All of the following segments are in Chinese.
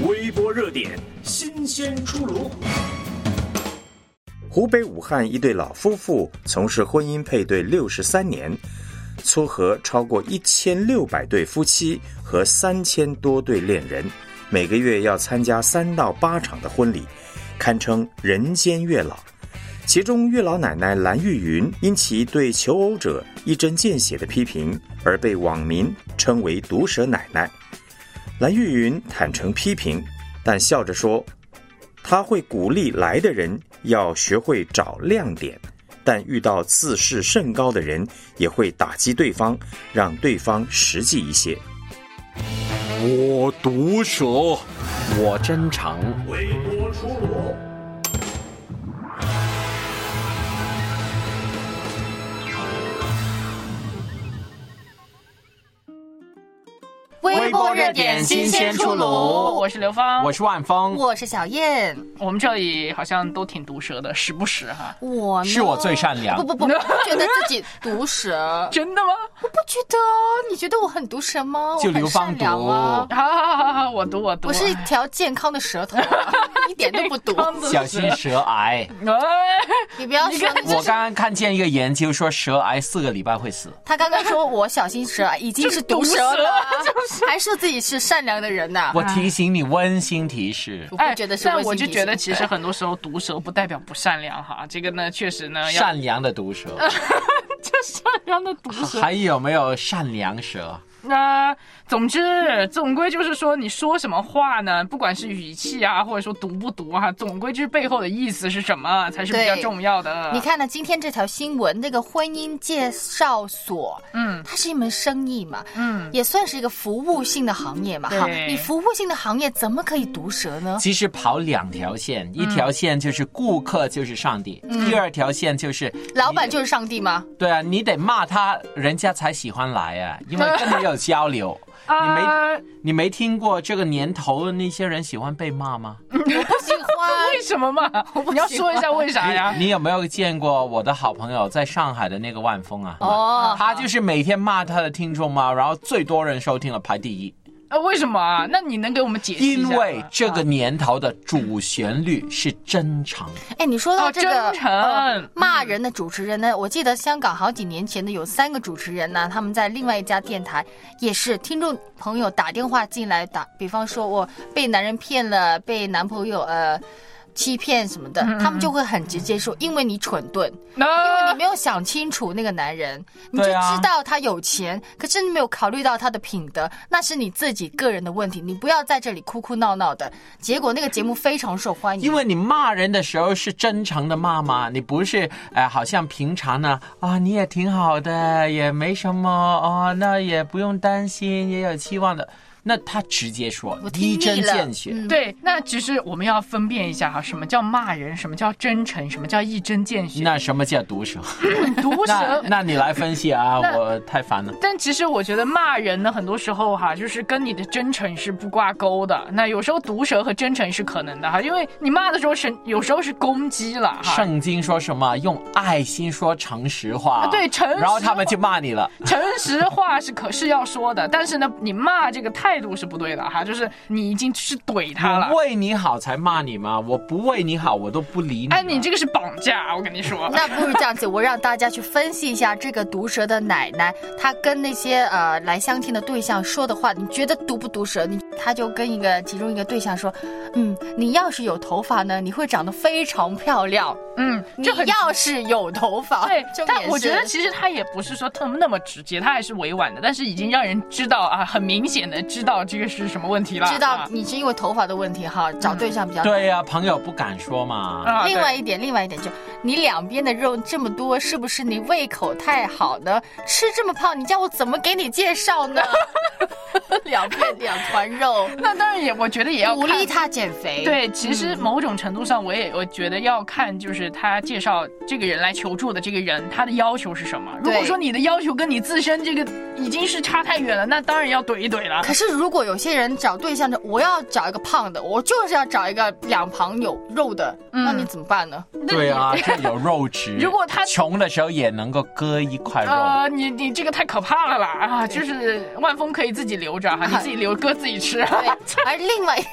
微博热点新鲜出炉。 湖北武汉一对老夫妇从事婚姻配对63年，撮合超过1600对夫妻和3000多对恋人，每个月要参加3到8场的婚礼，堪称人间月老。其中月老奶奶蓝玉云因其对求偶者一针见血的批评而被网民称为毒舌奶奶。蓝玉云坦诚批评，但笑着说她会鼓励来的人要学会找亮点，但遇到自视甚高的人也会打击对方，让对方实际一些。 我毒舌， 我真诚。 微博出炉。 微博热点新鲜出炉， 我是刘芳， 我是万峰， 我是小燕。 我们这里好像都挺毒舌的，时不时哈。 我呢是我最善良。 不觉得自己毒舌。 真的吗？ 我不觉得。你觉得我很毒舌吗？ 就刘芳毒啊。 好，我毒。 我是一条健康的舌头，一点都不毒。 小心舌癌。 你不要说。 我刚刚看见一个研究说，舌癌4个礼拜会死。 他刚刚说我小心舌癌，已经是毒舌了，还说自己是善良的人呐。 我提醒你，温馨提示。 我不觉得是温馨提示。 但我就觉得其实很多时候毒舌不代表不善良哈，这个呢确实呢要善良的毒舌。 这善良的毒舌。 还有没有善良舌？ 总归就是说，你说什么话呢？不管是语气啊，或者说毒不毒啊，总归就是背后的意思是什么才是比较重要的。 你看呢，今天这条新闻，这个婚姻介绍所，它是一门生意嘛，也算是一个服务性的行业嘛。你服务性的行业怎么可以毒舌呢？ 其实跑2条线，一条线就是顾客就是上帝，第2条线就是老板就是上帝吗？ 对啊，你得骂他，人家才喜欢来啊，因为跟你有交流。你没听过这个年头的那些人喜欢被骂吗？ 我不喜欢。 为什么嘛？你要说一下为啥呀？ 你有没有见过我的好朋友在上海的那个万峰啊？他就是每天骂他的听众嘛，然后最多人收听了，排第1。 为什么啊？那你能给我们解释一下吗？ 因为这个年头的主旋律是真诚。 你说到这个真诚骂人的主持人呢，我记得香港好几年前的有3个主持人呢，他们在另外一家电台也是听众朋友打电话进来比方说我被男人骗了，被男朋友欺骗什么的，他们就会很直接说，因为你蠢钝，因为你没有想清楚那个男人，你就知道他有钱，可是你没有考虑到他的品德，那是你自己个人的问题，你不要在这里哭哭闹闹的。结果那个节目非常受欢迎， 因为你骂人的时候是真诚的骂嘛，你不是好像平常呢你也挺好的，也没什么那也不用担心，也有期望的。那他直接说一针见血。 对，那只是我们要分辨一下什么叫骂人，什么叫真诚，什么叫一针见血。 那什么叫毒舌？ 毒舌那你来分析啊，我太烦了。 但其实我觉得骂人呢，很多时候就是跟你的真诚是不挂钩的。那有时候毒舌和真诚是可能的因为你骂的时候有时候是攻击了圣经说什么用爱心说诚实话， 对，诚实话， 然后他们就骂你了。 诚实话是要说的，但是呢，你骂这个态度是不对的就是你已经是怼他了。 我为你好才骂你吗？我不为你好我都不理你。 你这个是绑架，我跟你说。 那不如这样子，我让大家去分析一下这个毒舌的奶奶，她跟那些来相亲的对象说的话，你觉得毒不毒舌？她就跟其中一个对象说，你要是有头发呢，你会长得非常漂亮。你要是有头发， 对，但我觉得其实他也不是说那么直接，他还是委婉的，但是已经让人知道很明显的知道这个是什么问题了。 知道你是因为头发的问题找对象比较对呀，朋友不敢说嘛。 另外一点就你两边的肉这么多，是不是你胃口太好呢？吃这么胖，你叫我怎么给你介绍呢？2团肉， 那当然我觉得也要鼓励他减肥。 对，其实某种程度上我觉得要看就是他介绍这个人来求助的这个人他的要求是什么。如果说你的要求跟你自身这个已经是差太远了，那当然要怼一怼了。 可是如果有些人找对象我要找一个胖的，我就是要找一个2旁有肉的，那你怎么办呢？ 对啊，这有肉质。 如果他穷的时候也能够割一块肉。 你这个太可怕了啦就是万峰可以自己留着你自己割自己吃。 对，而另外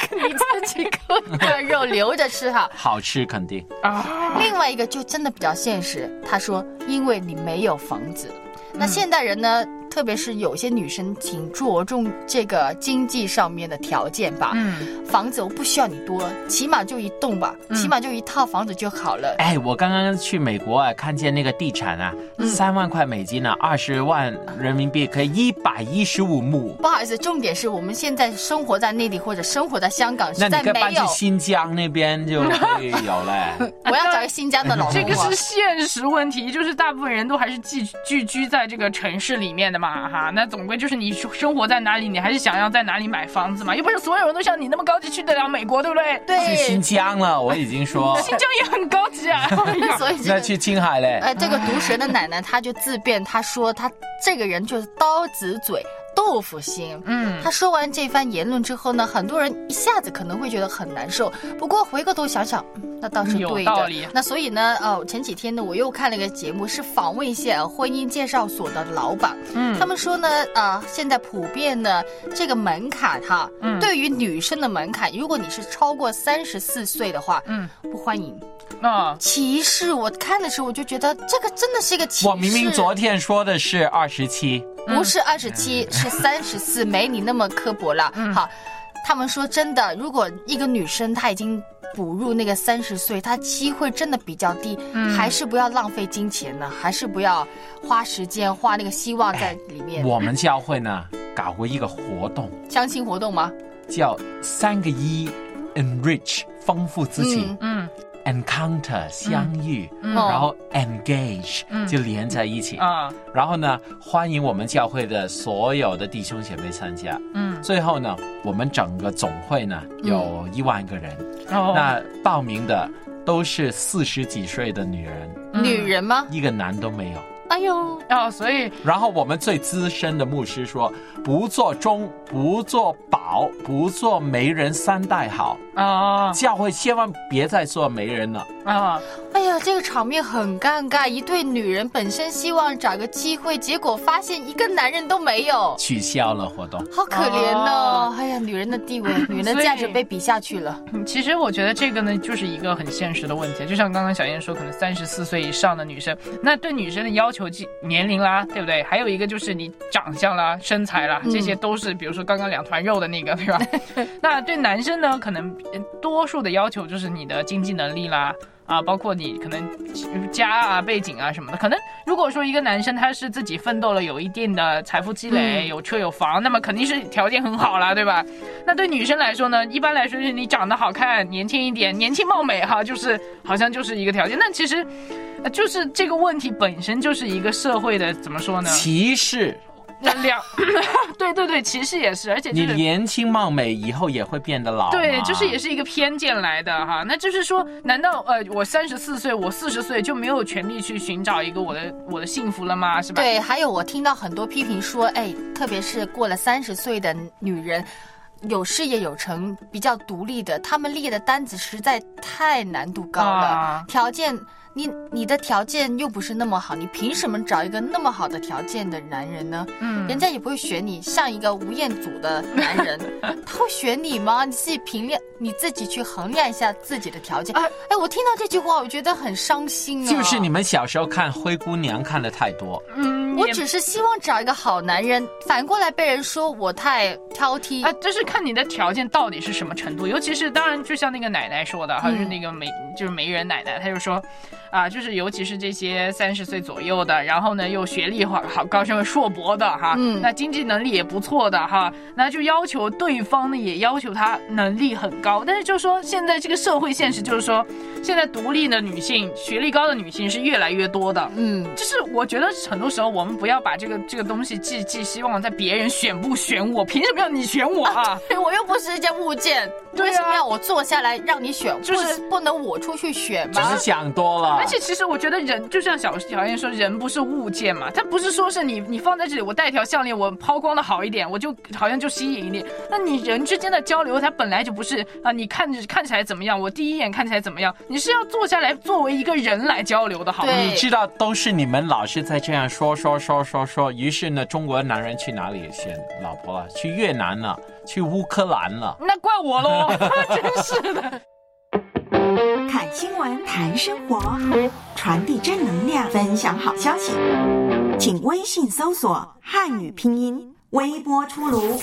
你自己割一块肉留着吃哈。 好吃肯定。 另外一个就真的比较现实，他说因为你没有房子。那现代人呢，特别是有些女生挺着重这个经济上面的条件吧。房子我不需要你多，起码就一栋吧，起码就一套房子就好了。 哎，我刚刚去美国啊，看见那个地产啊，3万块美金啊，20万人民币可以115亩。 不好意思，重点是我们现在生活在内地或者生活在香港， 那实在没有。 你可以搬去新疆那边就可以有了。 我要找个新疆的老公。 这个是现实问题，就是大部分人都还是聚居在这个城市里面的嘛，哈。那总归就是你生活在哪里，你还是想要在哪里买房子嘛，又不是所有人都像你那么高级去得了美国，对不对？ 对， 去新疆了，我已经说。 新疆也很高级啊。 所以那去青海嘞。 这个毒舌的奶奶，她就自辩，她说她这个人就是刀子嘴。豆腐心。他说完这番言论之后呢，很多人一下子可能会觉得很难受。不过回过头想想，那倒是对的。 有道理。 那所以呢，前几天呢，我又看了一个节目，是访问一些婚姻介绍所的老板。他们说呢，现在普遍的这个门槛哈，对于女生的门槛，如果你是超过34岁的话，不欢迎。歧视，我看的时候我就觉得这个真的是一个歧视。 我明明昨天说的是27， 不是27，是34，没你那么刻薄了。好，他们说真的，如果一个女生她已经步入那个30岁，她机会真的比较低，还是不要浪费金钱呢，还是不要花时间花那个希望在里面。 我们教会呢搞过一个活动， 相亲活动吗？ 叫3个E enrich 丰富自己。encounter 相遇，然后 engage 就连在一起然后呢，欢迎我们教会的所有的弟兄姐妹参加。最后呢，我们整个总会呢有1万个人，那报名的都是40几岁的女人。 女人吗？ 一个男都没有。 哎呦， 所以然后我们最资深的牧师说，不做中，不做保，不做媒人3代好教会千万别再做媒人了哎呀，这个场面很尴尬，一对女人本身希望找个机会，结果发现一个男人都没有， 取消了活动。 好可怜哦。哎呀，女人的地位，女人的价值被比下去了。 其实我觉得这个呢，就是一个很现实的问题，就像刚刚小燕说，可能34岁以上的女生，那对女生的要求年龄啦，对不对？还有一个就是你长相啦、身材啦，这些都是比如说刚刚2团肉的那个，对吧？那对男生呢，可能多数的要求就是你的经济能力啦。包括你可能家背景什么的，可能如果说一个男生他是自己奋斗了，有一定的财富积累，有车有房，那么肯定是条件很好啦，对吧？那对女生来说呢，一般来说就是你长得好看，年轻一点，年轻貌美就是好像就是一个条件。那其实就是这个问题本身就是一个社会的怎么说呢？ 歧视。 对，歧视也是，而且、 你年轻貌美以后也会变得老。 对，就是也是一个偏见来的哈。那就是说，难道我34岁，我40岁就没有权利去寻找一个我的幸福了吗？是吧？ 对，还有我听到很多批评说，特别是过了30岁的女人。有事业有成比较独立的，他们列的单子实在太难度高了，条件你的条件又不是那么好，你凭什么找一个那么好的条件的男人呢？人家也不会选你，像一个吴彦祖的男人他会选你吗？你自己去衡量一下自己的条件。我听到这句话我觉得很伤心就是你们小时候看灰姑娘看得太多。 我只是希望找一个好男人，反过来被人说我太挑剔就是看你的条件到底是什么程度。尤其是当然就像那个奶奶说的就是那个媒人奶奶，她就说就是尤其是这些30岁左右的，然后呢又学历好高，像硕博的那经济能力也不错的那就要求对方呢也要求他能力很高。但是就是说现在这个社会现实就是说，现在独立的女性、学历高的女性是越来越多的。就是我觉得很多时候我们不要把这个东西寄希望在别人选不选我，凭什么要你选我我又不是一件物件，为什么要我坐下来让你选？就是不能我出去选吗？ 只是想多了。 而且其实我觉得人就像小燕说，人不是物件嘛，它不是说是你放在这里，我戴条项链，我抛光的好一点，我就好像就吸引一点。那你人之间的交流，它本来就不是你看起来怎么样，我第一眼看起来怎么样，你是要坐下来作为一个人来交流的，好吗？ 你知道都是你们老是在这样说，于是呢，中国男人去哪里选老婆了？去越南了，去乌克兰了。 那怪我咯，真是的。 看新闻，谈生活，传递正能量，分享好消息。请微信搜索汉语拼音微波出炉。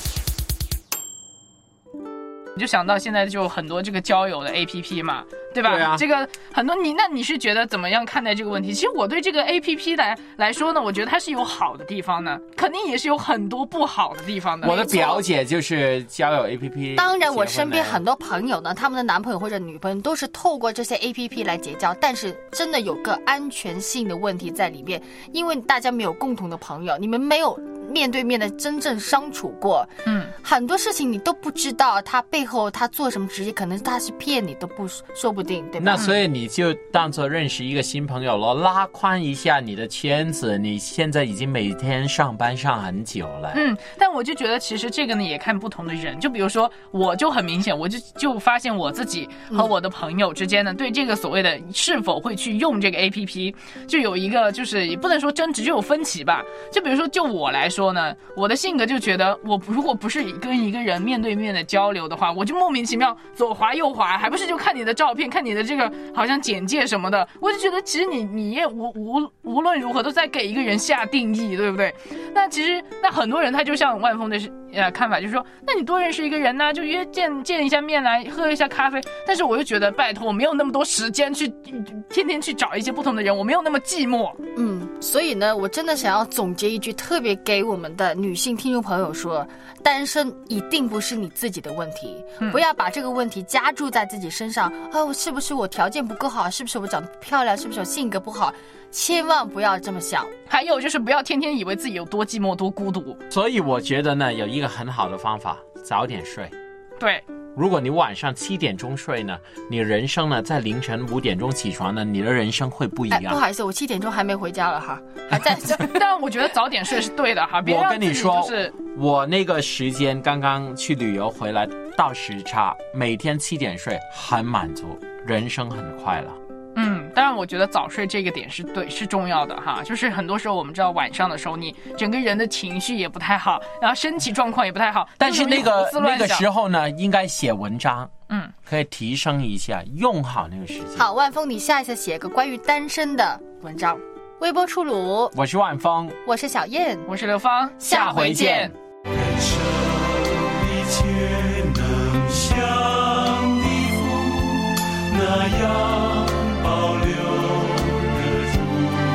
你就想到现在就很多这个交友的 APP 嘛，对吧？ 对啊， 这个很多你是觉得怎么样看待这个问题？其实我对这个 APP 来说呢，我觉得它是有好的地方呢，肯定也是有很多不好的地方的。 我的表姐就是交友 APP。 当然，我身边很多朋友呢，他们的男朋友或者女朋友都是透过这些 APP 来结交，但是真的有个安全性的问题在里面，因为大家没有共同的朋友，你们没有面对面的真正相处过，很多事情你都不知道他背后他做什么职业，可能他是骗你都不说不定，对吧？ 那所以你就当做认识一个新朋友咯，拉宽一下你的圈子。你现在已经每天上班上很久了， 但我就觉得其实这个呢也看不同的人，就比如说我就很明显，我就发现我自己和我的朋友之间呢，对这个所谓的是否会去用这个 APP， 就有一个就是也不能说争执，就有分歧吧。就比如说就我来说呢，我的性格就觉得我如果不是跟一个人面对面的交流的话，我就莫名其妙左滑右滑，还不是就看你的照片，看你的这个好像简介什么的，我就觉得其实你也无论如何都在给一个人下定义，对不对？那其实那很多人他就像万峰的看法，就是说那你多认识一个人呢，就约见一下面来喝一下咖啡。但是我就觉得拜托，我没有那么多时间去天天去找一些不同的人，我没有那么寂寞。 所以呢，我真的想要总结一句，特别给我们的女性听众朋友说，单身一定不是你自己的问题，不要把这个问题加注在自己身上。是不是我条件不够好？是不是我长得不漂亮？是不是我性格不好？千万不要这么想。 还有就是不要天天以为自己有多寂寞多孤独。 所以我觉得呢，有一个很好的方法，早点睡。 对， 如果你晚上7点钟睡呢，你人生呢在凌晨5点钟起床呢，你的人生会不一样。 不好意思，我7点钟还没回家了哈，还在。 但我觉得早点睡是对的哈。 我跟你说，我那个时间刚刚去旅游回来到时差，每天7点睡很满足，人生很快乐。 当然我觉得早睡这个点是重要的哈，就是很多时候我们知道晚上的时候你整个人的情绪也不太好，然后身体状况也不太好， 但是那个时候呢应该写文章，可以提升一下，用好那个时间。 好，万峰，你下一次写个关于单身的文章。微波出炉， 我是万峰， 我是小燕， 我是刘芳， 下回见。 人生一切能像的父那样保留得住，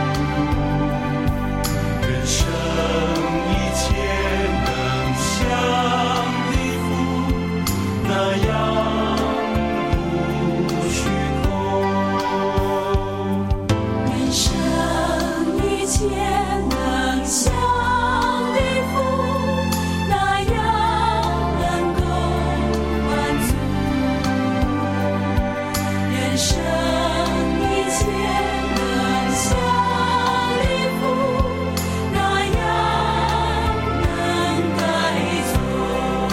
人生一切能像的父那样不虚空， 人生一切能像的父那样能够满足，人生一切能像的父那样能改做，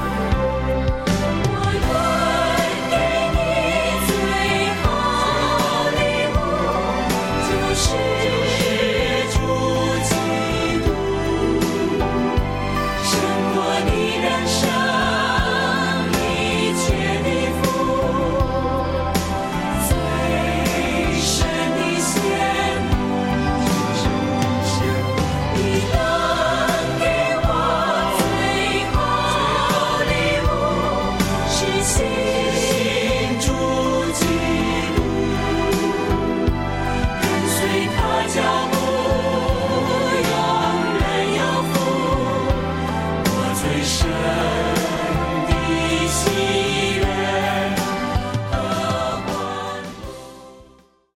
我愿给你最好礼物，就是主基督，胜过你人生一切的福，最深的羡慕，你能给我最好礼物，是心。